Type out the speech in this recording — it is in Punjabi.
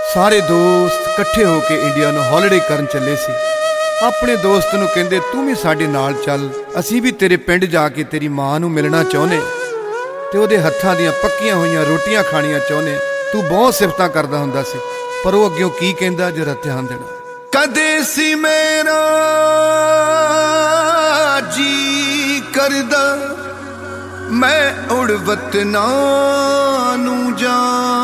ਸਾਰੇ ਦੋਸਤ ਇਕੱਠੇ ਹੋ ਕੇ ਇੰਡੀਆ ਨੂੰ ਹੌਲੀਡੇ ਕਰਨ ਚੱਲੇ ਸੀ। ਆਪਣੇ ਦੋਸਤ ਨੂੰ ਕਹਿੰਦੇ ਤੂੰ ਵੀ ਸਾਡੇ ਨਾਲ ਚੱਲ, ਅਸੀਂ ਵੀ ਤੇਰੇ ਪਿੰਡ ਜਾ ਕੇ ਤੇਰੀ ਮਾਂ ਨੂੰ ਮਿਲਣਾ ਚਾਹੁੰਦੇ ਤੇ ਉਹਦੇ ਹੱਥਾਂ ਦੀਆਂ ਪੱਕੀਆਂ ਹੋਈਆਂ ਰੋਟੀਆਂ ਖਾਣੀਆਂ ਚਾਹੁੰਦੇ। ਤੂੰ ਬਹੁਤ ਸਿਫਤਾਂ ਕਰਦਾ ਹੁੰਦਾ ਸੀ, ਪਰ ਉਹ ਅੱਗਿਓਂ ਕੀ ਕਹਿੰਦਾ ਜਰਾ ਧਿਆਨ ਦੇਣਾ। ਕਦੇ ਸੀ ਮੇਰਾ ਜੀ ਕਰਦਾ ਮੈਂ ਉੜ ਵਤਨਾਂ ਨੂੰ ਜਾ